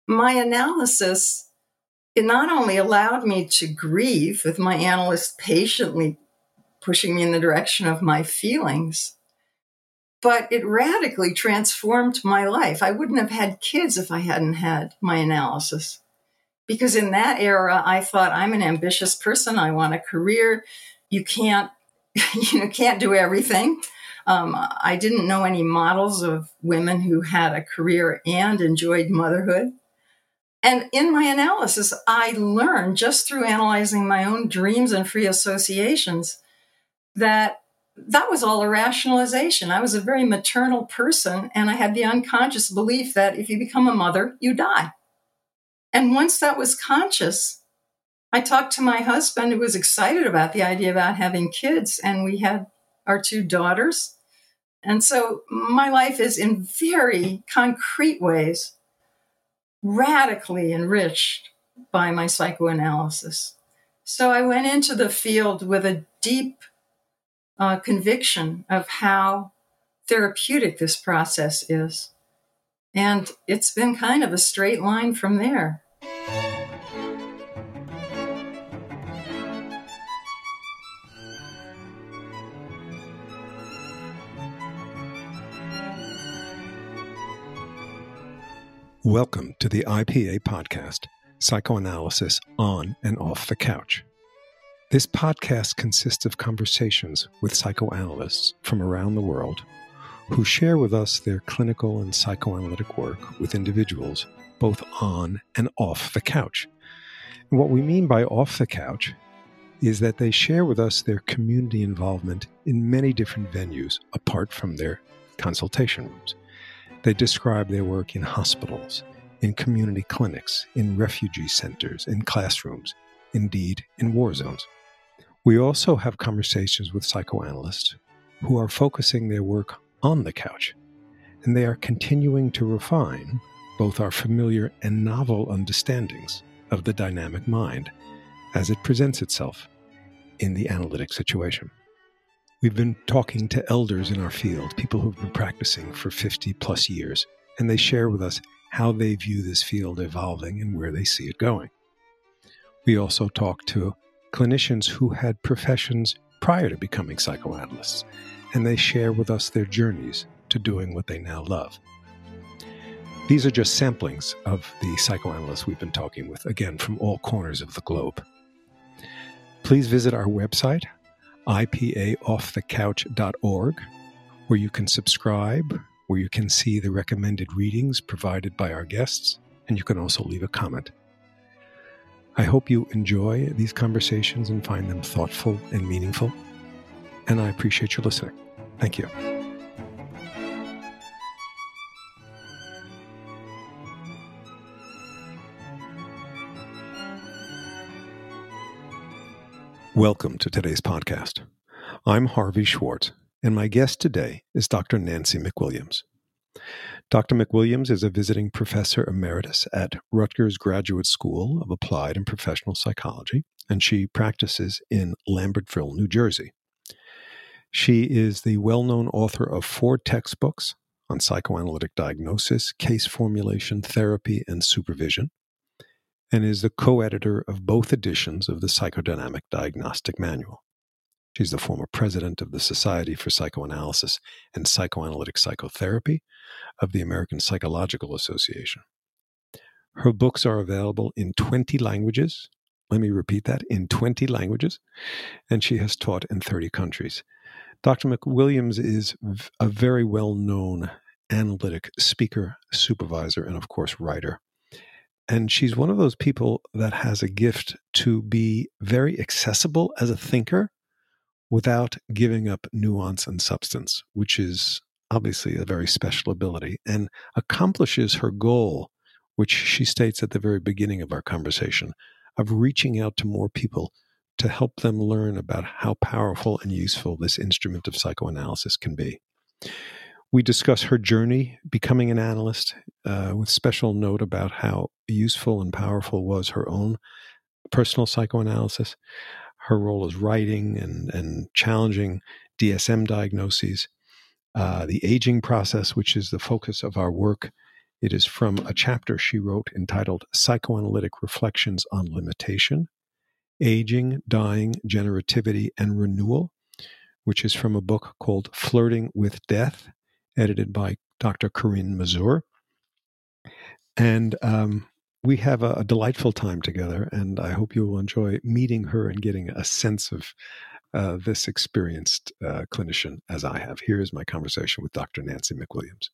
my analysis, it not only allowed me to grieve with my analyst patiently pushing me in the direction of my feelings, but it radically transformed my life. I wouldn't have had kids if I hadn't had my analysis. Because in that era, I thought, I'm an ambitious person. I want a career. You can't do everything. I didn't know any models of women who had a career and enjoyed motherhood. And in my analysis, I learned just through analyzing my own dreams and free associations that was all a rationalization. I was a very maternal person, and I had the unconscious belief that if you become a mother, you die. And once that was conscious, I talked to my husband, who was excited about the idea about having kids, and we had our 2 daughters. And so my life is in very concrete ways radically enriched by my psychoanalysis. So I went into the field with a deep conviction of how therapeutic this process is. And it's been kind of a straight line from there. Welcome to the IPA podcast, Psychoanalysis on and Off the Couch. This podcast consists of conversations with psychoanalysts from around the world who share with us their clinical and psychoanalytic work with individuals both on and off the couch. And what we mean by off the couch is that they share with us their community involvement in many different venues apart from their consultation rooms. They describe their work in hospitals, in community clinics, in refugee centers, in classrooms, indeed in war zones. We also have conversations with psychoanalysts who are focusing their work on the couch, and they are continuing to refine both our familiar and novel understandings of the dynamic mind as it presents itself in the analytic situation. We've been talking to elders in our field, people who've been practicing for 50 plus years, and they share with us how they view this field evolving and where they see it going. We also talk to clinicians who had professions prior to becoming psychoanalysts, and they share with us their journeys to doing what they now love. These are just samplings of the psychoanalysts we've been talking with, again, from all corners of the globe. Please visit our website, ipaoffthecouch.org, where you can subscribe, where you can see the recommended readings provided by our guests, and you can also leave a comment. I hope you enjoy these conversations and find them thoughtful and meaningful, and I appreciate you listening. Thank you. Welcome to today's podcast. I'm Harvey Schwartz, and my guest today is Dr. Nancy McWilliams. Dr. McWilliams is a visiting professor emeritus at Rutgers Graduate School of Applied and Professional Psychology, and she practices in Lambertville, New Jersey. She is the well-known author of 4 textbooks on psychoanalytic diagnosis, case formulation, therapy, and supervision, and is the co-editor of both editions of the Psychodynamic Diagnostic Manual. She's the former president of the Society for Psychoanalysis and Psychoanalytic Psychotherapy of the American Psychological Association. Her books are available in 20 languages. Let me repeat that, in 20 languages, and she has taught in 30 countries. Dr. McWilliams is a very well-known analytic speaker, supervisor, and of course, writer. And she's one of those people that has a gift to be very accessible as a thinker without giving up nuance and substance, which is obviously a very special ability, and accomplishes her goal, which she states at the very beginning of our conversation, of reaching out to more people to help them learn about how powerful and useful this instrument of psychoanalysis can be. We discuss her journey becoming an analyst, with special note about how useful and powerful was her own personal psychoanalysis, her role as writing and challenging DSM diagnoses, the aging process, which is the focus of our work It is from a chapter she wrote entitled Psychoanalytic Reflections on Limitation, Aging, Dying, Generativity, and Renewal, which is from a book called Flirting with Death, edited by Dr. Corinne Mazur. And we have a delightful time together, and I hope you will enjoy meeting her and getting a sense of this experienced clinician as I have. Here is my conversation with Dr. Nancy McWilliams.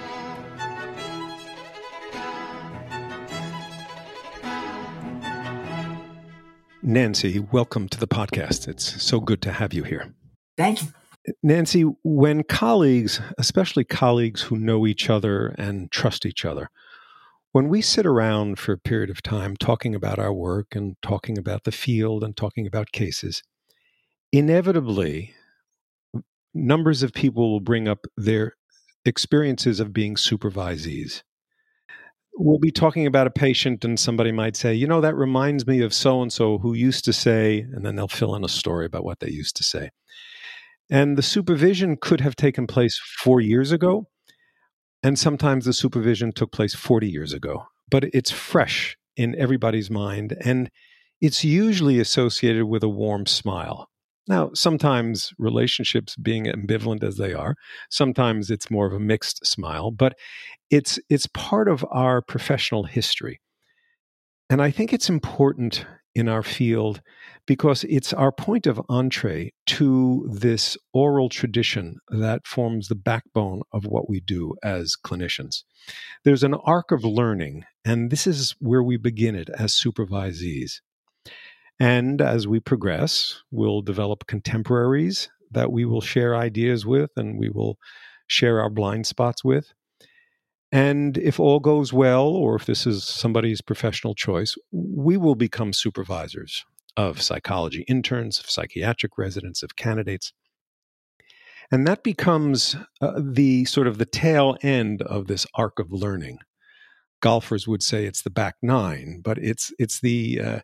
Nancy, welcome to the podcast. It's so good to have you here. Thank you. Nancy, when colleagues, especially colleagues who know each other and trust each other, when we sit around for a period of time talking about our work and talking about the field and talking about cases, inevitably, numbers of people will bring up their experiences of being supervisees. We'll be talking about a patient and somebody might say, you know, that reminds me of so-and-so who used to say, and then they'll fill in a story about what they used to say. And the supervision could have taken place 4 years ago, and sometimes the supervision took place 40 years ago. But it's fresh in everybody's mind, and it's usually associated with a warm smile. Now, sometimes relationships being ambivalent as they are, sometimes it's more of a mixed smile, but it's part of our professional history. And I think it's important in our field because it's our point of entree to this oral tradition that forms the backbone of what we do as clinicians. There's an arc of learning, and this is where we begin it as supervisees. And as we progress, we'll develop contemporaries that we will share ideas with and we will share our blind spots with. And if all goes well, or if this is somebody's professional choice, we will become supervisors of psychology interns, of psychiatric residents, of candidates. And that becomes the sort of the tail end of this arc of learning. Golfers would say it's the back nine, but it's the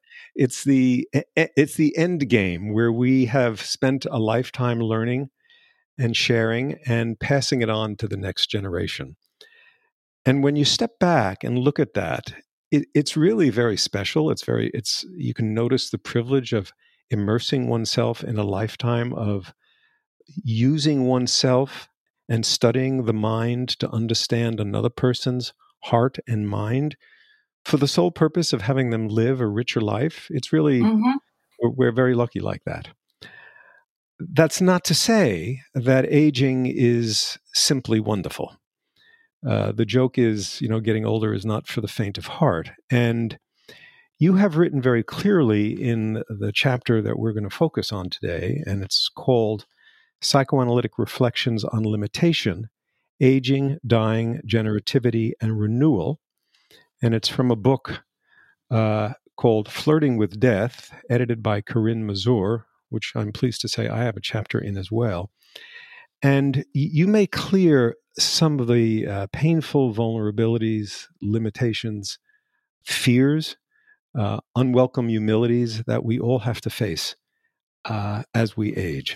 end game where we have spent a lifetime learning and sharing and passing it on to the next generation. And when you step back and look at that, it's really very special. You can notice the privilege of immersing oneself in a lifetime of using oneself and studying the mind to understand another person's heart and mind for the sole purpose of having them live a richer life. It's really, we're very lucky like that. That's not to say that aging is simply wonderful. The joke is, getting older is not for the faint of heart. And you have written very clearly in the chapter that we're going to focus on today, and it's called Psychoanalytic Reflections on Limitation, Aging, Dying, Generativity, and Renewal. And it's from a book called Flirting with Death, edited by Corinne Mazur, which I'm pleased to say I have a chapter in as well. And you make clear some of the painful vulnerabilities, limitations, fears, unwelcome humilities that we all have to face as we age.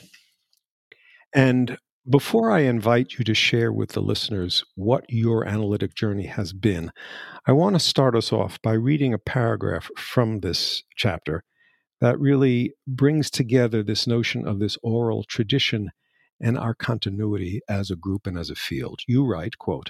And before I invite you to share with the listeners what your analytic journey has been, I want to start us off by reading a paragraph from this chapter that really brings together this notion of this oral tradition and our continuity as a group and as a field. You write, quote,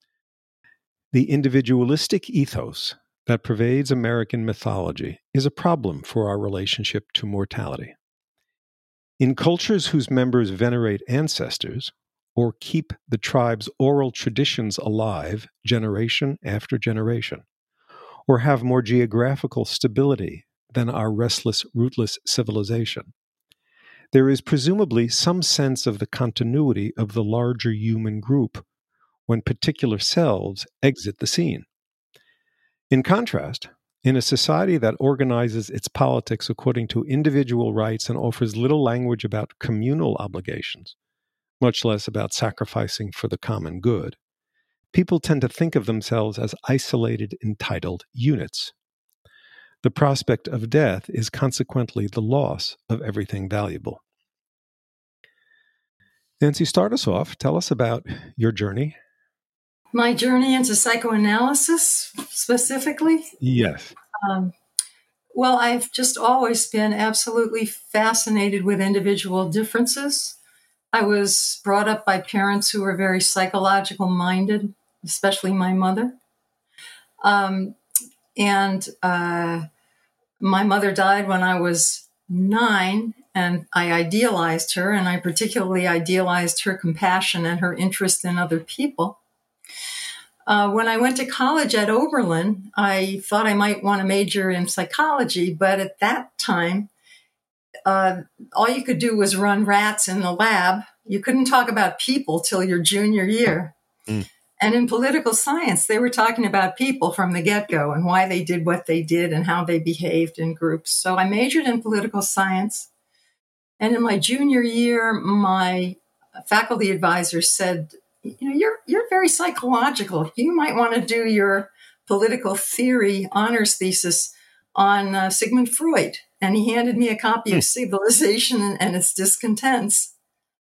"The individualistic ethos that pervades American mythology is a problem for our relationship to mortality. In cultures whose members venerate ancestors or keep the tribe's oral traditions alive generation after generation, or have more geographical stability than our restless, rootless civilization, there is presumably some sense of the continuity of the larger human group when particular selves exit the scene. In contrast, in a society that organizes its politics according to individual rights and offers little language about communal obligations, much less about sacrificing for the common good, people tend to think of themselves as isolated, entitled units. The prospect of death is consequently the loss of everything valuable." Nancy, start us off. Tell us about your journey. My journey into psychoanalysis specifically? Yes. Well, I've just always been absolutely fascinated with individual differences. I was brought up by parents who were very psychological minded, especially my mother. And my mother died when I was 9, and I idealized her, and I particularly idealized her compassion and her interest in other people. When I went to college at Oberlin, I thought I might want to major in psychology, but at that time, all you could do was run rats in the lab. You couldn't talk about people till your junior year. And in political science, they were talking about people from the get-go and why they did what they did and how they behaved in groups. So I majored in political science. And in my junior year, my faculty advisor said, you're very psychological. You might want to do your political theory honors thesis on Sigmund Freud. And he handed me a copy of Civilization and Its Discontents.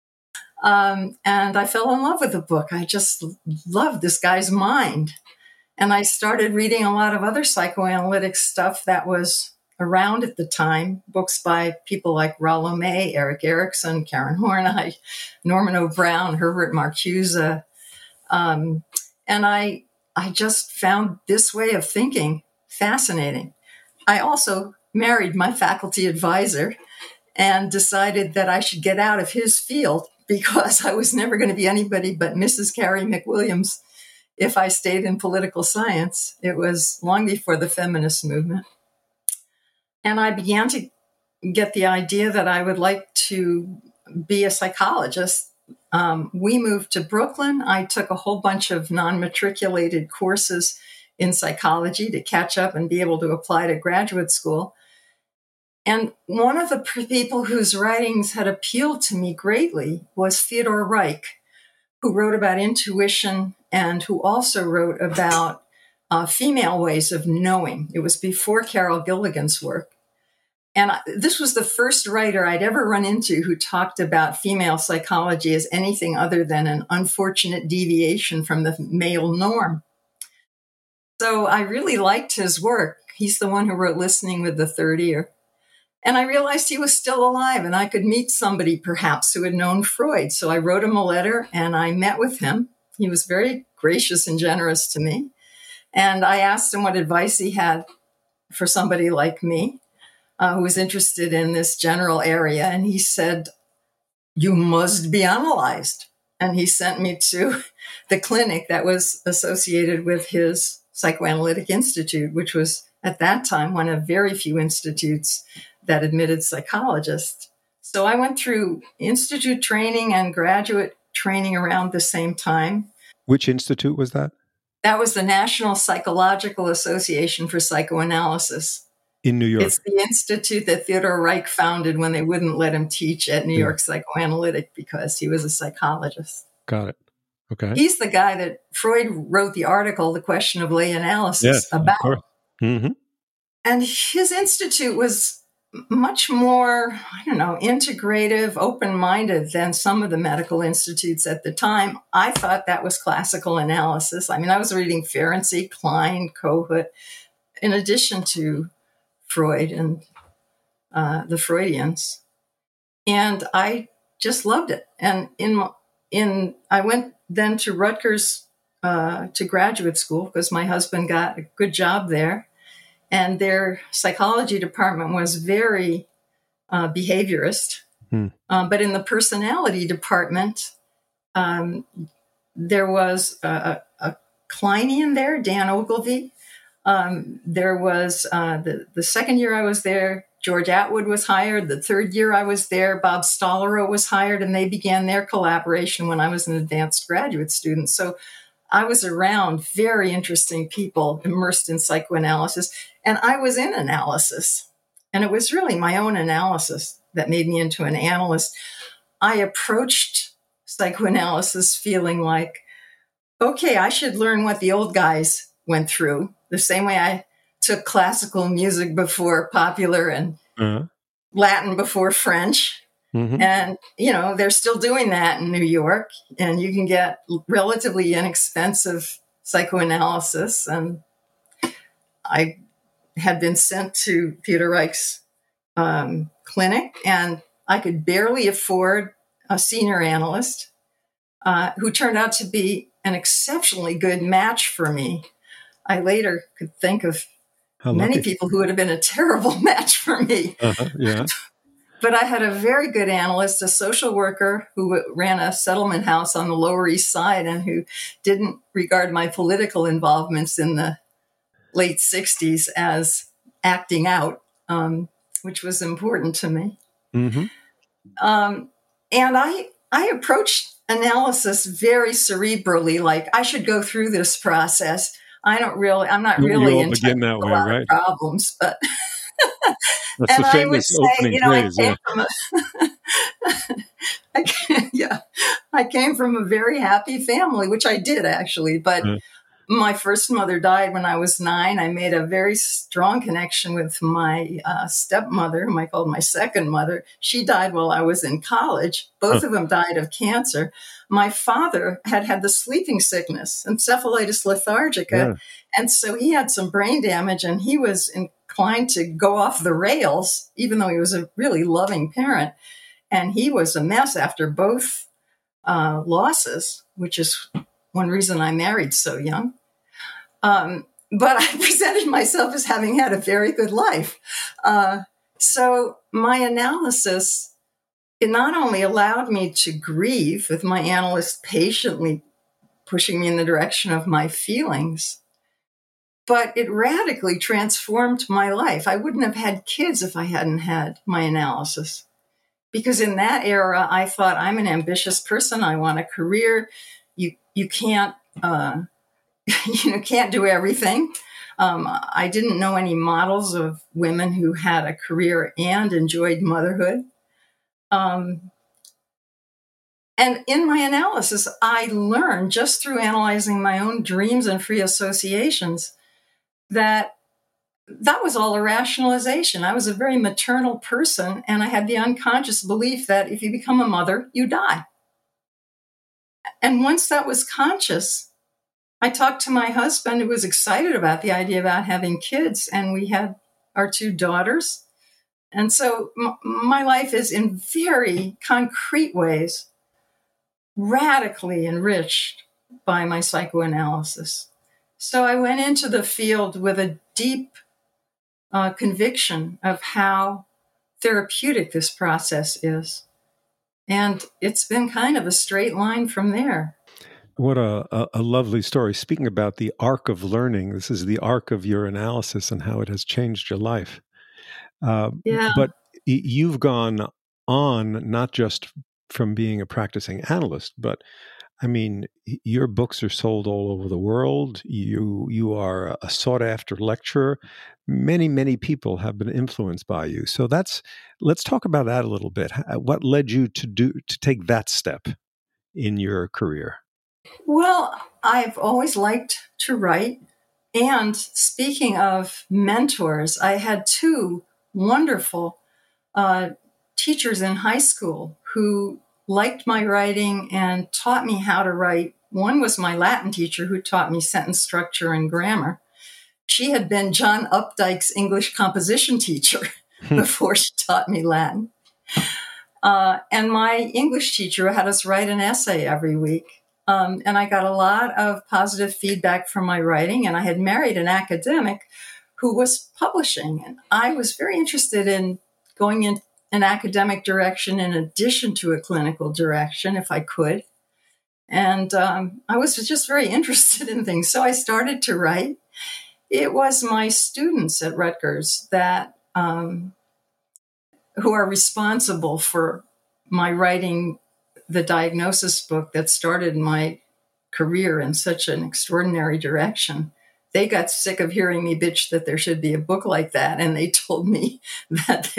And I fell in love with the book. I just loved this guy's mind. And I started reading a lot of other psychoanalytic stuff that was around at the time, books by people like Rollo May, Erik Erikson, Karen Horney, Norman O'Brown, Herbert Marcuse. And I just found this way of thinking fascinating. I also married my faculty advisor and decided that I should get out of his field because I was never going to be anybody but Mrs. Carrie McWilliams if I stayed in political science. It was long before the feminist movement. And I began to get the idea that I would like to be a psychologist. We moved to Brooklyn. I took a whole bunch of non-matriculated courses in psychology to catch up and be able to apply to graduate school. And one of the people whose writings had appealed to me greatly was Theodore Reich, who wrote about intuition and who also wrote about female ways of knowing. It was before Carol Gilligan's work. And this was the first writer I'd ever run into who talked about female psychology as anything other than an unfortunate deviation from the male norm. So I really liked his work. He's the one who wrote Listening with the Third Ear. And I realized he was still alive and I could meet somebody perhaps who had known Freud. So I wrote him a letter and I met with him. He was very gracious and generous to me. And I asked him what advice he had for somebody like me who was interested in this general area. And he said, "You must be analyzed." And he sent me to the clinic that was associated with his Psychoanalytic Institute, which was at that time one of very few institutes that admitted psychologists. So I went through institute training and graduate training around the same time. Which institute was that? That was the National Psychological Association for Psychoanalysis. In New York. It's the institute that Theodore Reich founded when they wouldn't let him teach at New York Psychoanalytic because he was a psychologist. Got it. Okay. He's the guy that Freud wrote the article, The Question of Lay Analysis, about. Mm-hmm. And his institute was much more, integrative, open-minded than some of the medical institutes at the time. I thought that was classical analysis. I mean, I was reading Ferenczi, Klein, Kohut, in addition to Freud and the Freudians. And I just loved it. And I went then to Rutgers to graduate school because my husband got a good job there. And their psychology department was very behaviorist. But in the personality department, there was a Kleinian there, Dan Ogilvy. There was the second year I was there, George Atwood was hired. The third year I was there, Bob Stollerow was hired, and they began their collaboration when I was an advanced graduate student. So I was around very interesting people immersed in psychoanalysis, and I was in analysis. And it was really my own analysis that made me into an analyst. I approached psychoanalysis feeling like, okay, I should learn what the old guys went through, the same way I took classical music before popular and Latin before French. Mm-hmm. And, they're still doing that in New York, and you can get relatively inexpensive psychoanalysis. And I had been sent to Theodor Reich's clinic, and I could barely afford a senior analyst who turned out to be an exceptionally good match for me. I later could think of many people who would have been a terrible match for me. Yeah. But I had a very good analyst, a social worker who ran a settlement house on the Lower East Side and who didn't regard my political involvements in the late 60s as acting out, which was important to me. Mm-hmm. And I approached analysis very cerebrally, like I should go through this process. I'm not really in touch with a lot of problems, but that's the famous opening phrase. I came from a very happy family, which I did actually, but my first mother died when I was 9. I made a very strong connection with my stepmother, whom I called my second mother. She died while I was in college. Both of them died of cancer. My father had the sleeping sickness, encephalitis lethargica, and so he had some brain damage, and he was inclined to go off the rails, even though he was a really loving parent. And he was a mess after both losses, which is one reason I married so young. But I presented myself as having had a very good life. So my analysis, it not only allowed me to grieve with my analyst patiently pushing me in the direction of my feelings, but it radically transformed my life. I wouldn't have had kids if I hadn't had my analysis. Because in that era, I thought, I'm an ambitious person. I want a career. You can't, can't do everything. I didn't know any models of women who had a career and enjoyed motherhood. And in my analysis, I learned just through analyzing my own dreams and free associations that was all a rationalization. I was a very maternal person, and I had the unconscious belief that if you become a mother, you die. And once that was conscious, I talked to my husband, who was excited about the idea about having kids, and we had our 2 daughters. And so my life is in very concrete ways radically enriched by my psychoanalysis. So I went into the field with a deep conviction of how therapeutic this process is. And it's been kind of a straight line from there. What a lovely story. Speaking about the arc of learning, this is the arc of your analysis and how it has changed your life. But you've gone on not just from being a practicing analyst, but I mean, your books are sold all over the world. You are a sought-after lecturer. Many, many people have been influenced by you. So let's talk about that a little bit. What led you to take that step in your career? Well, I've always liked to write. And speaking of mentors, I had 2 wonderful teachers in high school who liked my writing and taught me how to write. One was my Latin teacher, who taught me sentence structure and grammar. She had been John Updike's English composition teacher before she taught me Latin. And my English teacher had us write an essay every week. And I got a lot of positive feedback from my writing. And I had married an academic who was publishing. And I was very interested in going in an academic direction in addition to a clinical direction, if I could. And I was just very interested in things. So I started to write. It was my students at Rutgers that who are responsible for my writing the diagnosis book that started my career in such an extraordinary direction. They got sick of hearing me bitch that there should be a book like that, and they told me that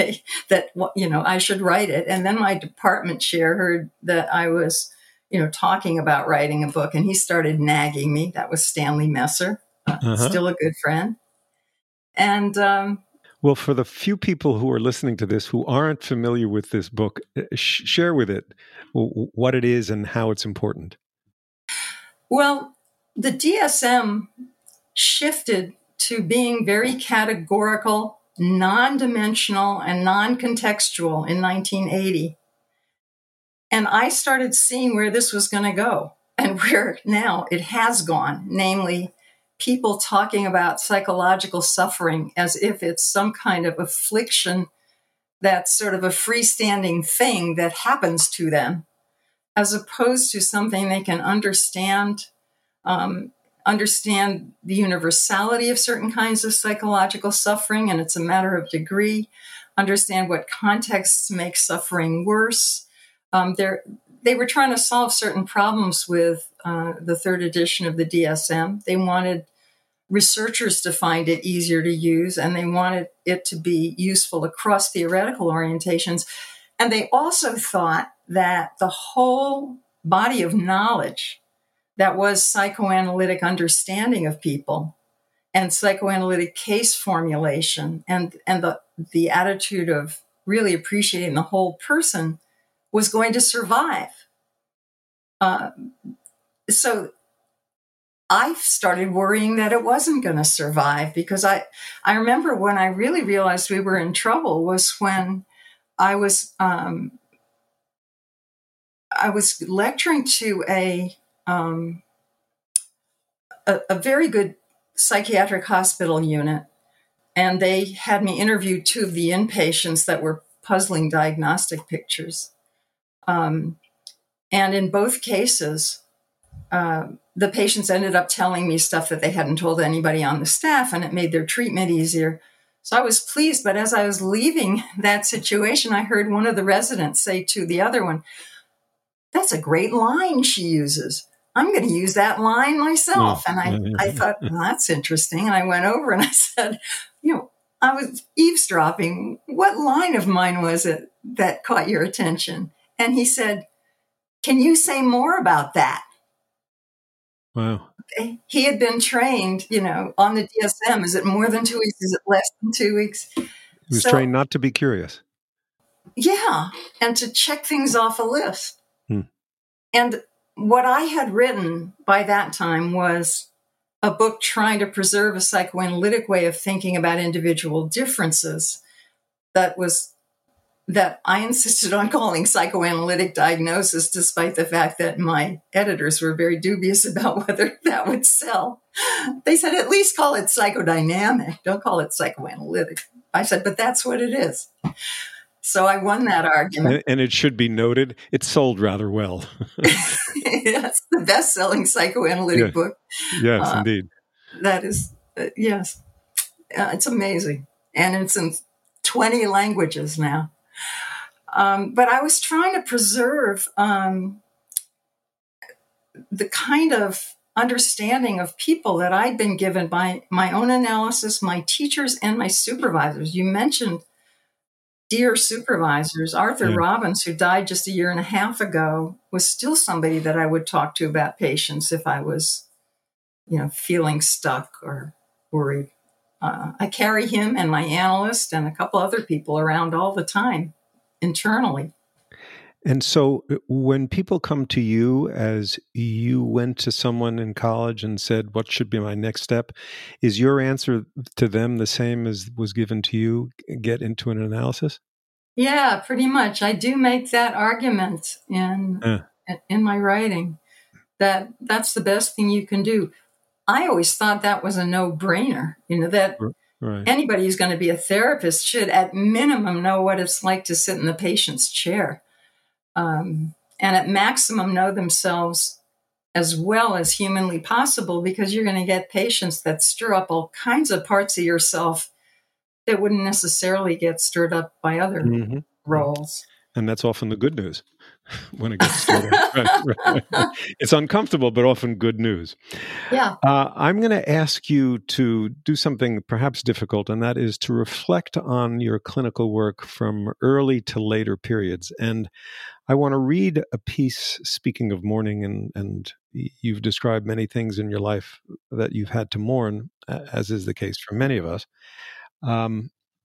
I should write it. And then my department chair heard that I was, talking about writing a book, and he started nagging me. That was Stanley Messer, still a good friend. And Well, for the few people who are listening to this who aren't familiar with this book, share with it what it is and how it's important. Well, the DSM shifted to being very categorical, non-dimensional, and non-contextual in 1980. And I started seeing where this was going to go and where now it has gone, namely people talking about psychological suffering as if it's some kind of affliction that's sort of a freestanding thing that happens to them, as opposed to something they can understand, understand the universality of certain kinds of psychological suffering, and it's a matter of degree, understand what contexts make suffering worse. They were trying to solve certain problems with the third edition of the DSM. They wanted researchers to find it easier to use, and they wanted it to be useful across theoretical orientations. And they also thought that the whole body of knowledge that was psychoanalytic understanding of people and psychoanalytic case formulation and the attitude of really appreciating the whole person was going to survive. So I started worrying that it wasn't going to survive, because I remember when I really realized we were in trouble was when I was lecturing to a very good psychiatric hospital unit, and they had me interview two of the inpatients that were puzzling diagnostic pictures. And in both cases, the patients ended up telling me stuff that they hadn't told anybody on the staff, and it made their treatment easier. So I was pleased, but as I was leaving that situation, I heard one of the residents say to the other one, "That's a great line she uses. I'm going to use that line myself." And I thought, well, that's interesting. And I went over and I said, I was eavesdropping. What line of mine was it that caught your attention? And he said, "Can you say more about that?" Wow. He had been trained, on the DSM. Is it more than 2 weeks? Is it less than 2 weeks? He was trained not to be curious. Yeah, and to check things off a list. And what I had written by that time was a book trying to preserve a psychoanalytic way of thinking about individual differences that I insisted on calling psychoanalytic diagnosis, despite the fact that my editors were very dubious about whether that would sell. They said, at least call it psychodynamic. Don't call it psychoanalytic. I said, but that's what it is. So I won that argument. And it should be noted, it sold rather well. It's the best-selling psychoanalytic book. Yes, indeed. That is, yes. It's amazing. And it's in 20 languages now. But I was trying to preserve the kind of understanding of people that I'd been given by my own analysis, my teachers, and my supervisors. You mentioned dear supervisors. Arthur Robbins, who died just a year and a half ago, was still somebody that I would talk to about patients if I was, feeling stuck or worried. I carry him and my analyst and a couple other people around all the time internally. And so when people come to you, as you went to someone in college and said, what should be my next step? Is your answer to them the same as was given to you? Get into an analysis? Yeah, pretty much. I do make that argument in my writing, that's the best thing you can do. I always thought that was a no-brainer, that anybody who's going to be a therapist should at minimum know what it's like to sit in the patient's chair. And at maximum know themselves as well as humanly possible, because you're going to get patients that stir up all kinds of parts of yourself that wouldn't necessarily get stirred up by other roles. And that's often the good news when it gets stirred up. Right. It's uncomfortable, but often good news. Yeah. I'm going to ask you to do something perhaps difficult, and that is to reflect on your clinical work from early to later periods. And I want to read a piece, speaking of mourning, and you've described many things in your life that you've had to mourn, as is the case for many of us.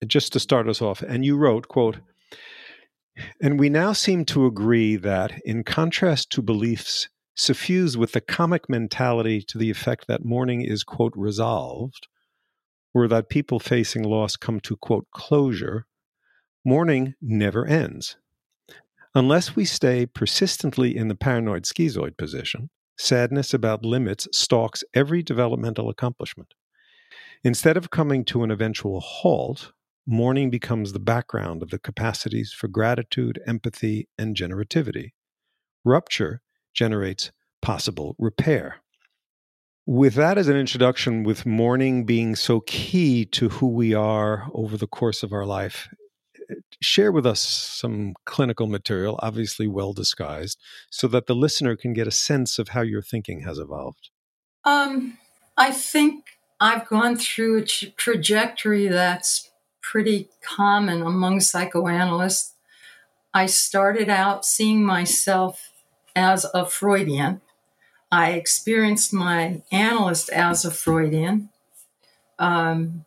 just to start us off, and you wrote, quote, "And we now seem to agree that, in contrast to beliefs suffused with the comic mentality to the effect that mourning is, quote, resolved, or that people facing loss come to, quote, closure, mourning never ends. Unless we stay persistently in the paranoid schizoid position, sadness about limits stalks every developmental accomplishment. Instead of coming to an eventual halt, mourning becomes the background of the capacities for gratitude, empathy, and generativity. Rupture generates possible repair." With that as an introduction, with mourning being so key to who we are over the course of our life, share with us some clinical material, obviously well disguised, so that the listener can get a sense of how your thinking has evolved. I think I've gone through a trajectory that's pretty common among psychoanalysts. I started out seeing myself as a Freudian. I experienced my analyst as a Freudian. And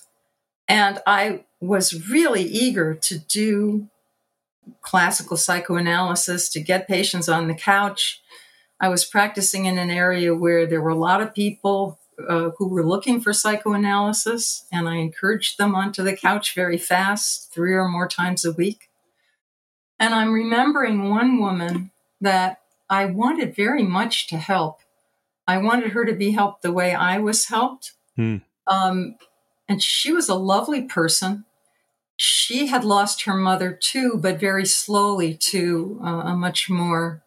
I was really eager to do classical psychoanalysis, to get patients on the couch. I was practicing in an area where there were a lot of people who were looking for psychoanalysis, and I encouraged them onto the couch very fast, 3 or more times a week. And I'm remembering one woman that I wanted very much to help. I wanted her to be helped the way I was helped. And she was a lovely person. She had lost her mother too, but very slowly to a much more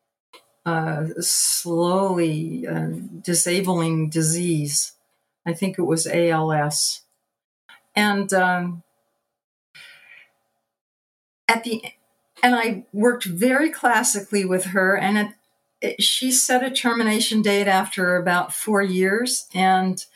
slowly disabling disease. I think it was ALS. And I worked very classically with her, and she set a termination date after about 4 years, and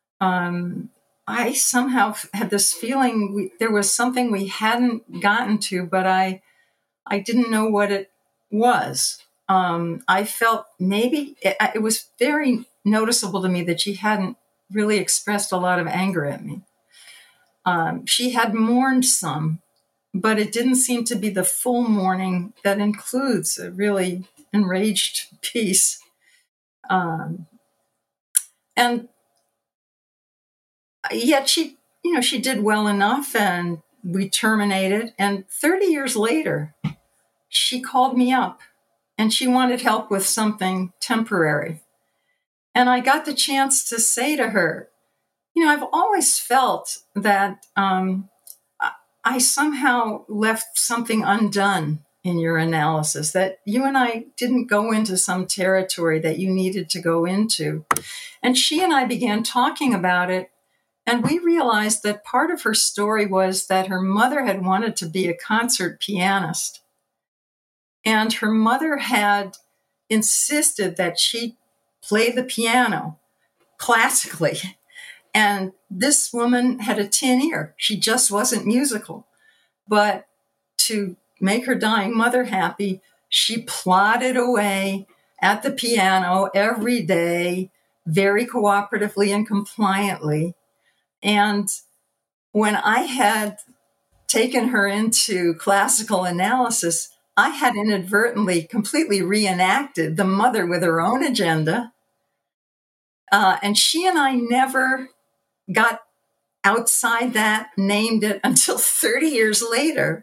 I somehow had this feeling there was something we hadn't gotten to, but I didn't know what it was. I felt maybe it was very noticeable to me that she hadn't really expressed a lot of anger at me. She had mourned some, but it didn't seem to be the full mourning that includes a really enraged piece. And yet she did well enough, and we terminated. And 30 years later, she called me up and she wanted help with something temporary. And I got the chance to say to her, I've always felt that I somehow left something undone in your analysis, that you and I didn't go into some territory that you needed to go into. And she and I began talking about it. And we realized that part of her story was that her mother had wanted to be a concert pianist. And her mother had insisted that she play the piano classically. And this woman had a tin ear. She just wasn't musical. But to make her dying mother happy, she plodded away at the piano every day, very cooperatively and compliantly. And when I had taken her into classical analysis, I had inadvertently completely reenacted the mother with her own agenda. And she and I never got outside that, named it until 30 years later.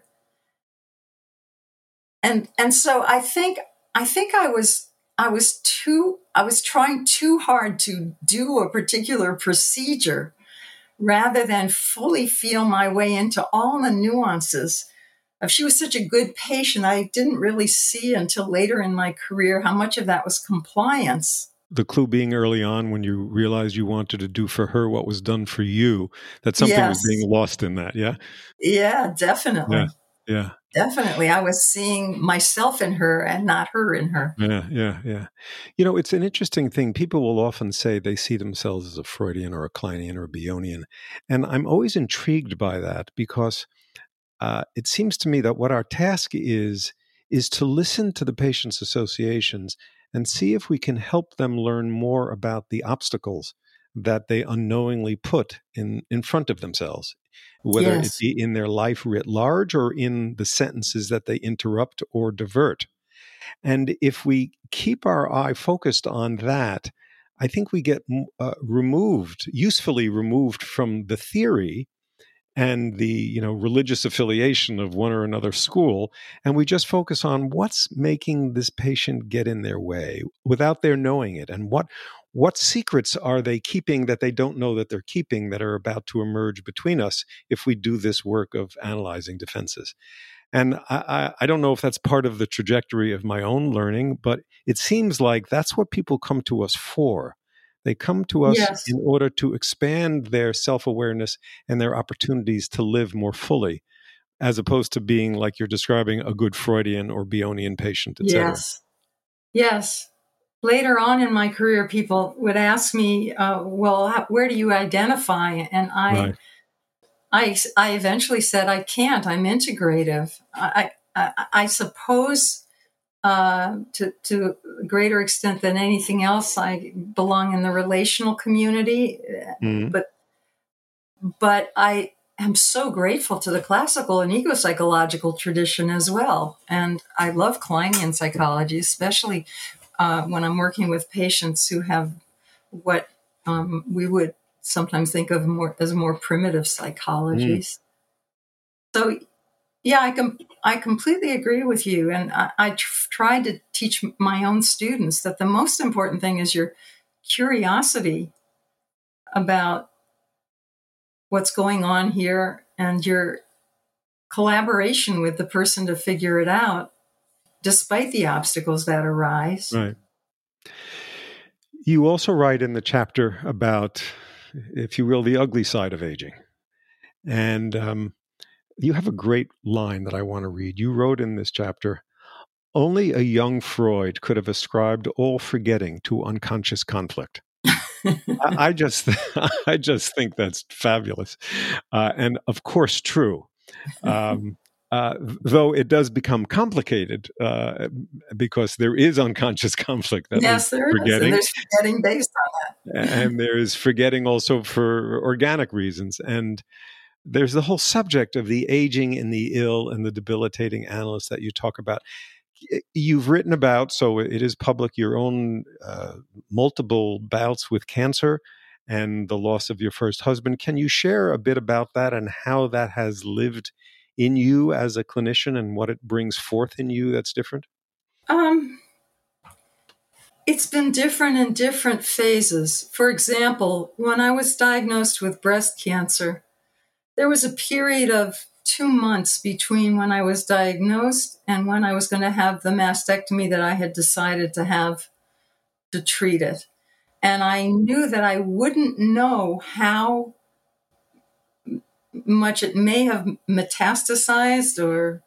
And so I think I was trying too hard to do a particular procedure rather than fully feel my way into all the nuances. She was such a good patient, I didn't really see until later in my career how much of that was compliance. The clue being early on, when you realized you wanted to do for her what was done for you, that something was being lost in that, yeah? Yeah, definitely. Yeah. Definitely. I was seeing myself in her and not her in her. Yeah. It's an interesting thing. People will often say they see themselves as a Freudian or a Kleinian or a Bionian. And I'm always intrigued by that, because it seems to me that what our task is to listen to the patient's associations and see if we can help them learn more about the obstacles that they unknowingly put in front of themselves. whether it Yes. be in their life writ large or in the sentences that they interrupt or divert. And if we keep our eye focused on that, I think we get usefully removed from the theory and the religious affiliation of one or another school, and we just focus on what's making this patient get in their way without their knowing it, and what secrets are they keeping that they don't know that they're keeping, that are about to emerge between us if we do this work of analyzing defenses. And I don't know if that's part of the trajectory of my own learning, but it seems like that's what people come to us for. They come to us Yes. in order to expand their self-awareness and their opportunities to live more fully, as opposed to being, like you're describing, a good Freudian or Bionian patient, etc. Yes. Yes. Later on in my career, people would ask me, well, where do you identify? And I Right. eventually said, I can't. I'm integrative. I suppose to a greater extent than anything else, I belong in the relational community. Mm. But I am so grateful to the classical and ego-psychological tradition as well. And I love Kleinian psychology, especially when I'm working with patients who have what we would sometimes think of as more primitive psychologies. So, yeah, I completely agree with you. And I try to teach my own students that the most important thing is your curiosity about what's going on here and your collaboration with the person to figure it out, despite the obstacles that arise. Right. You also write in the chapter about, if you will, the ugly side of aging. And you have a great line that I want to read. You wrote in this chapter, "Only a young Freud could have ascribed all forgetting to unconscious conflict." I just think that's fabulous, and of course true. Though it does become complicated because there is unconscious conflict that Yes, there is, and forgetting, there's forgetting based on that. and there is forgetting also for organic reasons, and there's the whole subject of the aging and the ill and the debilitating analysts that you talk about. You've written about, so it is public, your own multiple bouts with cancer and the loss of your first husband. Can you share a bit about that and how that has lived in you as a clinician and what it brings forth in you that's different? It's been different in different phases. For example, when I was diagnosed with breast cancer, there was a period of 2 months between when I was diagnosed and when I was going to have the mastectomy that I had decided to have to treat it. And I knew that I wouldn't know how much it may have metastasized or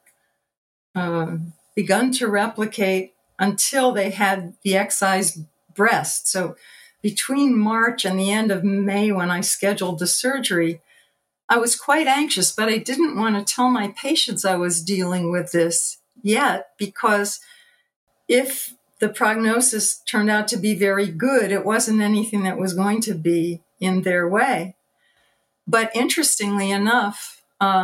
begun to replicate until they had the excised breast. So between March and the end of May, when I scheduled the surgery, I was quite anxious, but I didn't want to tell my patients I was dealing with this yet, because if the prognosis turned out to be very good, it wasn't anything that was going to be in their way. But interestingly enough,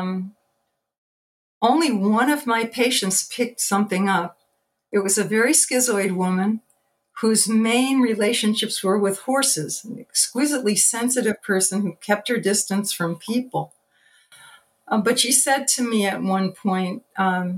only one of my patients picked something up. It was a very schizoid woman whose main relationships were with horses, an exquisitely sensitive person who kept her distance from people. But she said to me at one point, I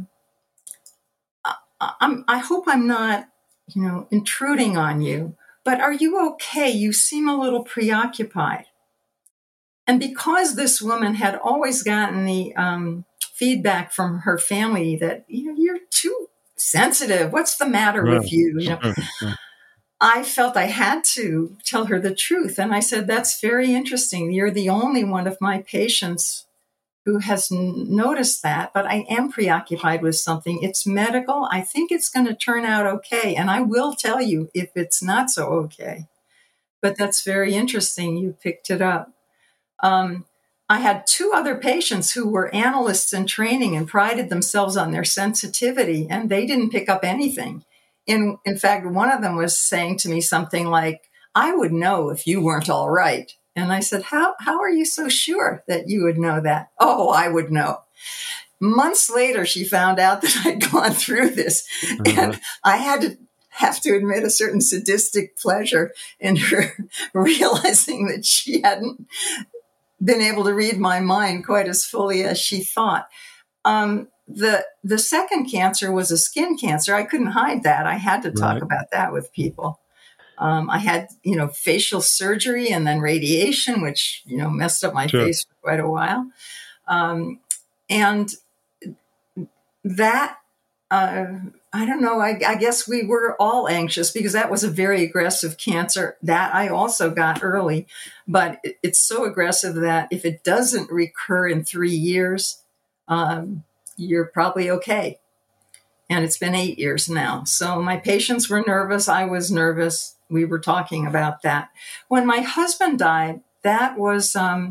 hope I'm not, intruding on you, but are you okay? You seem a little preoccupied. And because this woman had always gotten the feedback from her family that, you're too sensitive. What's the matter with you? I felt I had to tell her the truth. And I said, that's very interesting. You're the only one of my patients who has noticed that, but I am preoccupied with something. It's medical. I think it's going to turn out okay. And I will tell you if it's not so okay. But that's very interesting. You picked it up. I had 2 other patients who were analysts in training and prided themselves on their sensitivity, and they didn't pick up anything. In fact, one of them was saying to me something like, I would know if you weren't all right. And I said, how are you so sure that you would know that? Oh, I would know. Months later, she found out that I'd gone through this. And I have to admit a certain sadistic pleasure in her realizing that she hadn't been able to read my mind quite as fully as she thought. The second cancer was a skin cancer. I couldn't hide that. I had to talk about that with people. I had, facial surgery and then radiation, which, messed up my face for quite a while. And that, I don't know, I guess we were all anxious because that was a very aggressive cancer that I also got early. But it's so aggressive that if it doesn't recur in 3 years, you're probably okay. And it's been 8 years now. So my patients were nervous. I was nervous. We were talking about that. When my husband died, that was, that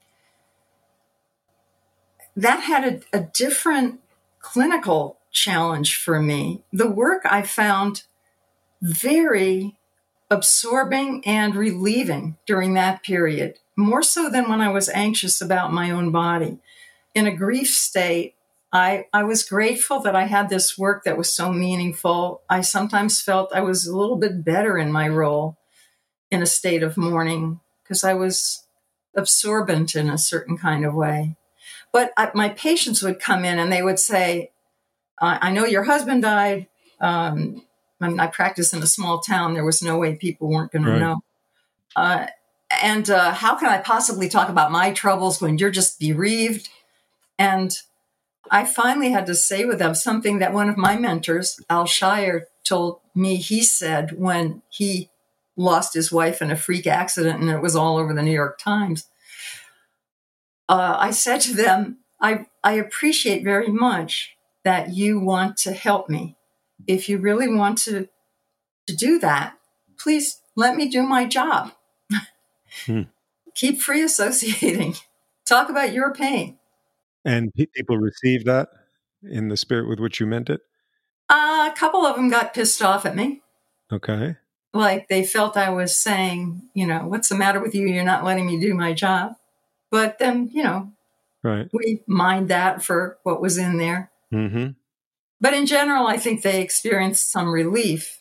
had a different clinical challenge for me. The work I found very absorbing and relieving during that period, more so than when I was anxious about my own body. In a grief state, I was grateful that I had this work that was so meaningful. I sometimes felt I was a little bit better in my role in a state of mourning because I was absorbent in a certain kind of way. But my patients would come in and they would say, I know your husband died. I practiced in a small town. There was no way people weren't going to know. And how can I possibly talk about my troubles when you're just bereaved? And I finally had to say with them something that one of my mentors, Al Shire, told me he said when he lost his wife in a freak accident and it was all over the New York Times. I said to them, I appreciate very much that you want to help me. If you really want to do that, please let me do my job. Keep free associating. Talk about your pain. And people receive that in the spirit with which you meant it? A couple of them got pissed off at me. Okay. Like they felt I was saying, what's the matter with you? You're not letting me do my job. But then, we mined that for what was in there. Mm-hmm. But in general, I think they experienced some relief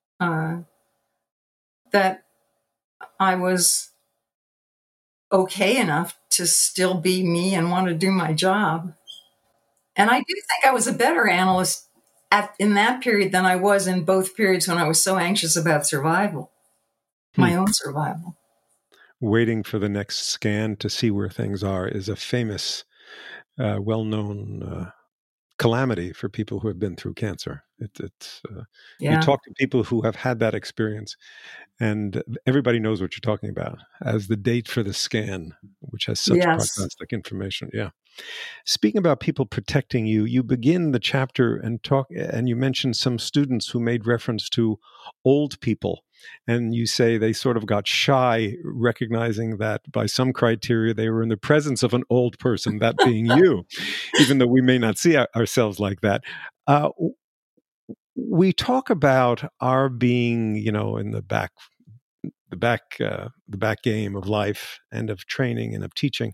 that I was okay enough to still be me and want to do my job. And I do think I was a better analyst in that period than I was in both periods when I was so anxious about survival, my own survival. Waiting for the next scan to see where things are is a famous, well-known calamity for people who have been through cancer. You talk to people who have had that experience, and everybody knows what you're talking about as the date for the scan, which has such prognostic information. Yeah. Speaking about people protecting you, you begin the chapter and you mentioned some students who made reference to old people. And you say they sort of got shy, recognizing that by some criteria, they were in the presence of an old person, that being you, even though we may not see ourselves like that. We talk about our being, in the back game of life and of training and of teaching,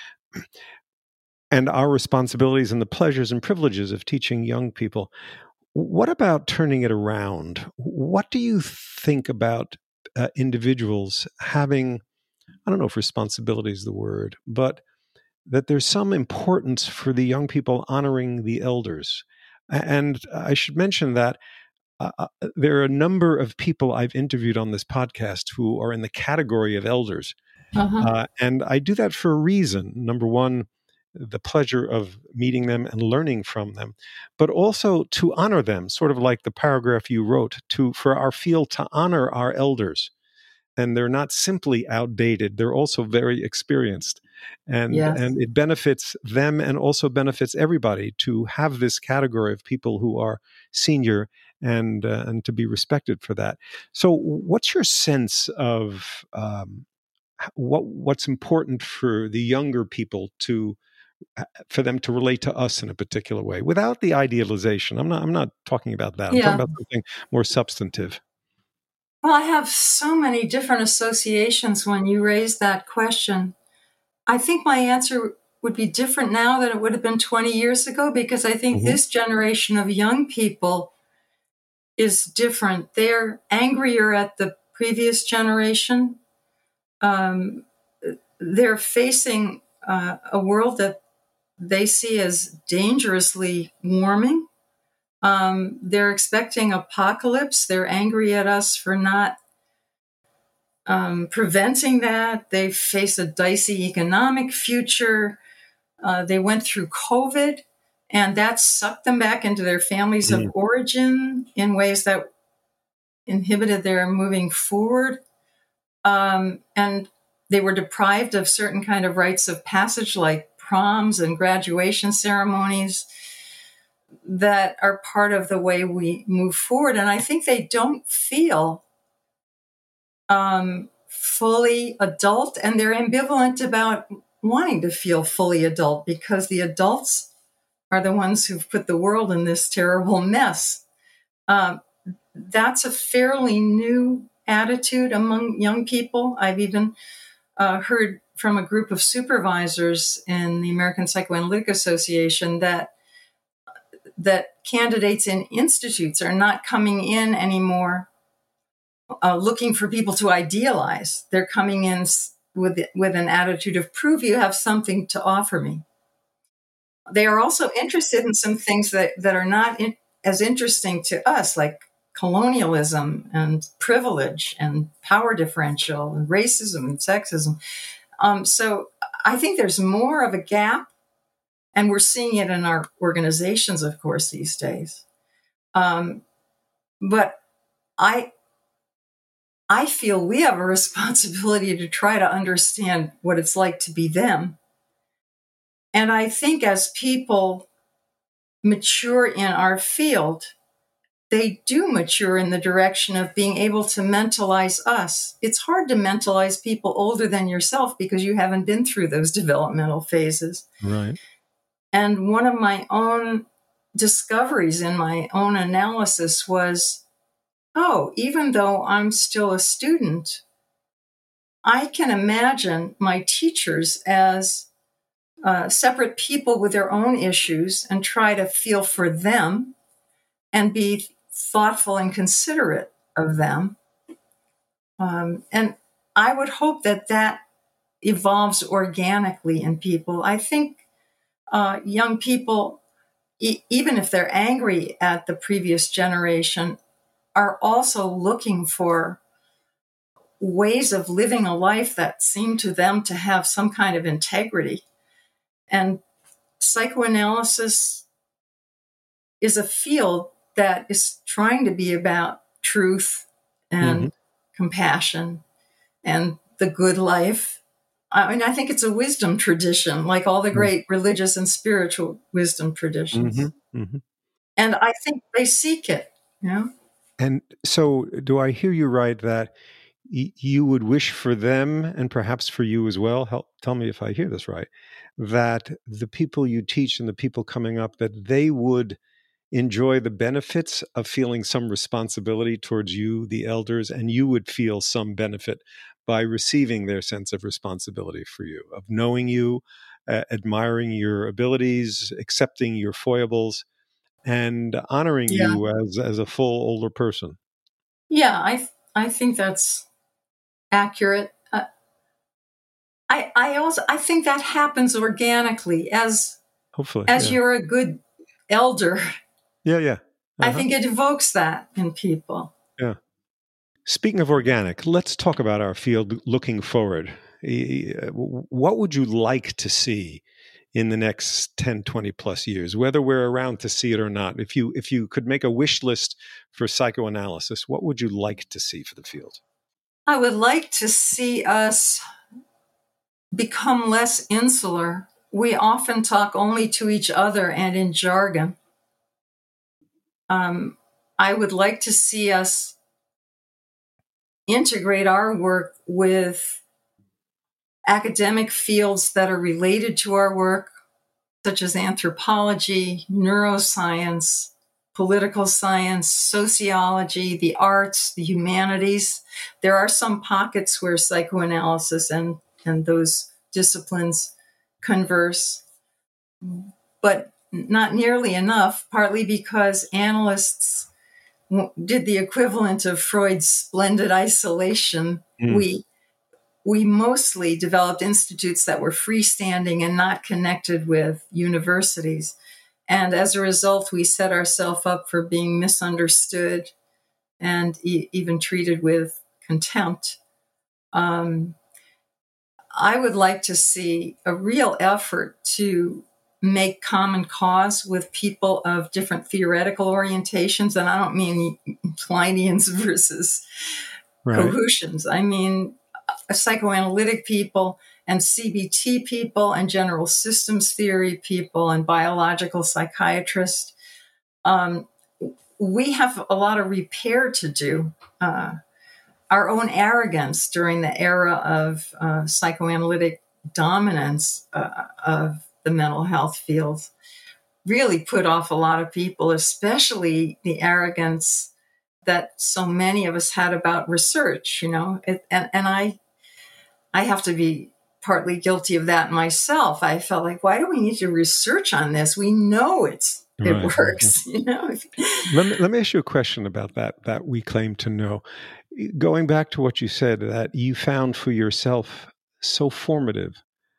and our responsibilities and the pleasures and privileges of teaching young people. What about turning it around? What do you think about individuals having, I don't know if responsibility is the word, but that there's some importance for the young people honoring the elders? And I should mention that there are a number of people I've interviewed on this podcast who are in the category of elders. And I do that for a reason. Number one, the pleasure of meeting them and learning from them, but also to honor them, sort of like the paragraph you wrote, for our field to honor our elders. And they're not simply outdated, they're also very experienced. And it benefits them and also benefits everybody to have this category of people who are senior and to be respected for that. So what's your sense of what's important for the younger people for them to relate to us in a particular way without the idealization? I'm not talking about that. I'm talking about something more substantive. Well, I have so many different associations when you raise that question. I think my answer would be different now than it would have been 20 years ago, because I think Mm-hmm. this generation of young people is different. They're angrier at the previous generation. They're facing a world that they see as dangerously warming. They're expecting apocalypse. They're angry at us for not preventing that. They face a dicey economic future. They went through COVID, and that sucked them back into their families of origin in ways that inhibited their moving forward. And they were deprived of certain kind of rites of passage, like proms and graduation ceremonies, that are part of the way we move forward. And I think they don't feel fully adult, and they're ambivalent about wanting to feel fully adult, because the adults are the ones who've put the world in this terrible mess. That's a fairly new attitude among young people. I've even heard from a group of supervisors in the American Psychoanalytic Association that candidates in institutes are not coming in anymore looking for people to idealize. They're coming in with an attitude of, prove you have something to offer me. They are also interested in some things that are not as interesting to us, like colonialism and privilege and power differential and racism and sexism. So I think there's more of a gap, and we're seeing it in our organizations, of course, these days. But I feel we have a responsibility to try to understand what it's like to be them. And I think as people mature in our field, they do mature in the direction of being able to mentalize us. It's hard to mentalize people older than yourself because you haven't been through those developmental phases. Right. And one of my own discoveries in my own analysis was, even though I'm still a student, I can imagine my teachers as separate people with their own issues and try to feel for them and be thoughtful and considerate of them. And I would hope that evolves organically in people. I think young people, even if they're angry at the previous generation, are also looking for ways of living a life that seem to them to have some kind of integrity. And psychoanalysis is a field that is trying to be about truth and compassion and the good life. I mean, I think it's a wisdom tradition, like all the great religious and spiritual wisdom traditions. And I think they seek it, you know? And so do I hear you right that you would wish for them, and perhaps for you as well, tell me if I hear this right, that the people you teach and the people coming up, that they would enjoy the benefits of feeling some responsibility towards you, the elders, and you would feel some benefit by receiving their sense of responsibility for you, of knowing you, admiring your abilities, accepting your foibles, and honoring you as a full older person. Yeah, I think that's accurate. I think that happens organically as hopefully you're a good elder. Yeah. I think it evokes that in people. Yeah. Speaking of organic, let's talk about our field looking forward. What would you like to see in the next 10, 20 plus years, whether we're around to see it or not? If you could make a wish list for psychoanalysis, what would you like to see for the field? I would like to see us become less insular. We often talk only to each other and in jargon. I would like to see us integrate our work with academic fields that are related to our work, such as anthropology, neuroscience, political science, sociology, the arts, the humanities. There are some pockets where psychoanalysis and those disciplines converse, but not nearly enough, partly because analysts did the equivalent of Freud's splendid isolation. We mostly developed institutes that were freestanding and not connected with universities. And as a result, we set ourselves up for being misunderstood and even treated with contempt. I would like to see a real effort to make common cause with people of different theoretical orientations. And I don't mean Kleinians versus Kohutians. I mean psychoanalytic people and CBT people and general systems theory people and biological psychiatrists. We have a lot of repair to do. Our own arrogance during the era of psychoanalytic dominance of the mental health field really put off a lot of people, especially the arrogance that so many of us had about research, and I have to be partly guilty of that myself. I felt like, why do we need to research on this? We know it works. Let me ask you a question about that we claim to know. Going back to what you said, that you found for yourself so formative,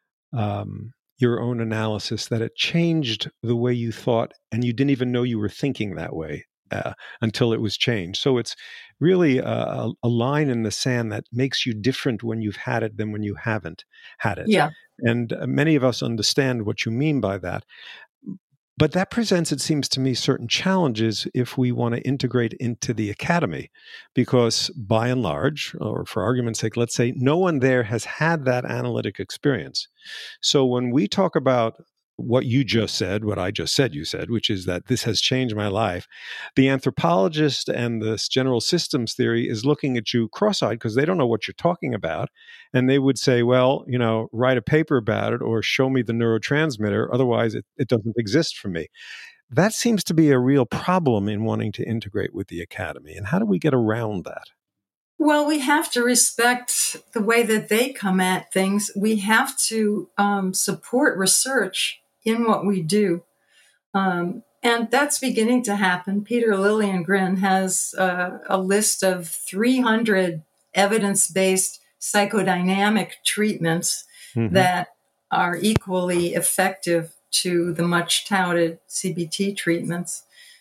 your own analysis, that it changed the way you thought, and you didn't even know you were thinking that way until it was changed. So it's really a line in the sand that makes you different when you've had it than when you haven't had it. Yeah. And many of us understand what you mean by that. But that presents, it seems to me, certain challenges if we want to integrate into the academy, because by and large, or for argument's sake, let's say no one there has had that analytic experience. So when we talk about what you just said, what I just said, you said, which is that this has changed my life, the anthropologist and this general systems theory is looking at you cross-eyed because they don't know what you're talking about. And they would say, well, write a paper about it or show me the neurotransmitter. Otherwise, it doesn't exist for me. That seems to be a real problem in wanting to integrate with the academy. And how do we get around that? Well, we have to respect the way that they come at things. We have to support research in what we do. And that's beginning to happen. Peter Lilliengren has a list of 300 evidence-based psychodynamic treatments that are equally effective to the much touted CBT treatments.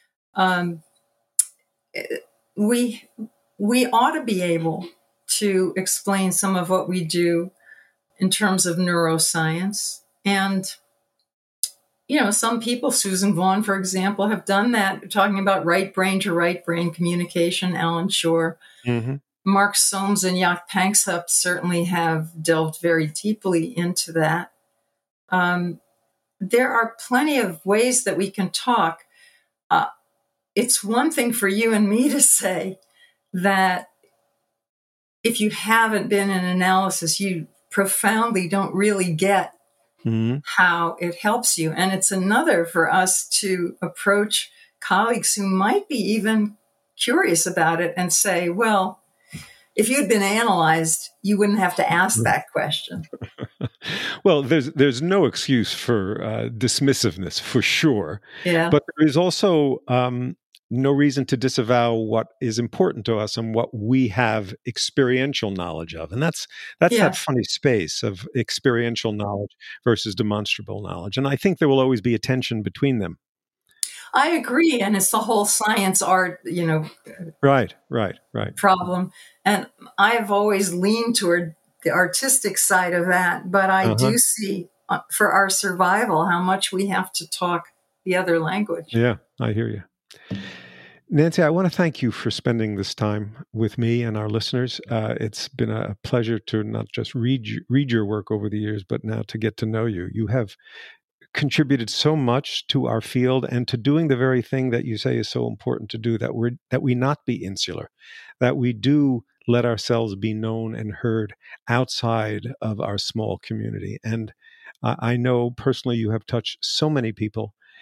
We ought to be able to explain some of what we do in terms of neuroscience. And some people, Susan Vaughn, for example, have done that, talking about right brain to right brain communication, Alan Shore. Mark Soames and Jaak Panksepp certainly have delved very deeply into that. There are plenty of ways that we can talk. It's one thing for you and me to say that if you haven't been in analysis, you profoundly don't really get how it helps you. And it's another for us to approach colleagues who might be even curious about it and say, well, if you'd been analyzed, you wouldn't have to ask that question. Well, there's no excuse for dismissiveness, for sure. Yeah. But there is also no reason to disavow what is important to us and what we have experiential knowledge of. And that's that funny space of experiential knowledge versus demonstrable knowledge. And I think there will always be a tension between them. I agree. And it's the whole science art, Right. problem. And I have always leaned toward the artistic side of that. But I do see for our survival how much we have to talk the other language. Yeah, I hear you. Nancy, I want to thank you for spending this time with me and our listeners. It's been a pleasure to not just read your work over the years, but now to get to know you. You have contributed so much to our field and to doing the very thing that you say is so important to do, that we not be insular, that we do let ourselves be known and heard outside of our small community. And I know personally you have touched so many people.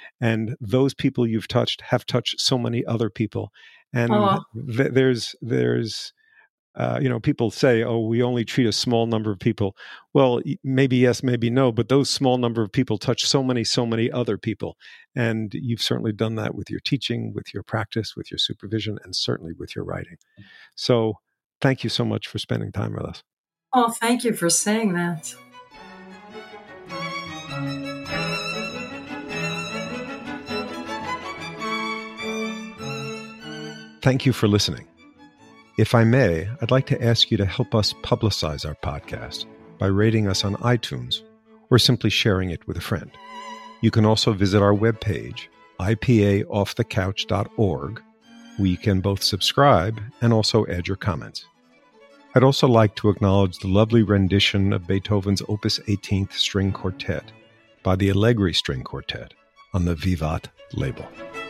And those people you've touched have touched so many other people. And people say, oh, we only treat a small number of people. Well, maybe yes, maybe no, but those small number of people touch so many other people. And you've certainly done that with your teaching, with your practice, with your supervision, and certainly with your writing. So thank you so much for spending time with us. Oh, thank you for saying that. Thank you for listening. If I may, I'd like to ask you to help us publicize our podcast by rating us on iTunes or simply sharing it with a friend. You can also visit our webpage, ipaoffthecouch.org, where you can both subscribe and also add your comments. I'd also like to acknowledge the lovely rendition of Beethoven's Opus 18th String Quartet by the Allegri String Quartet on the Vivat label.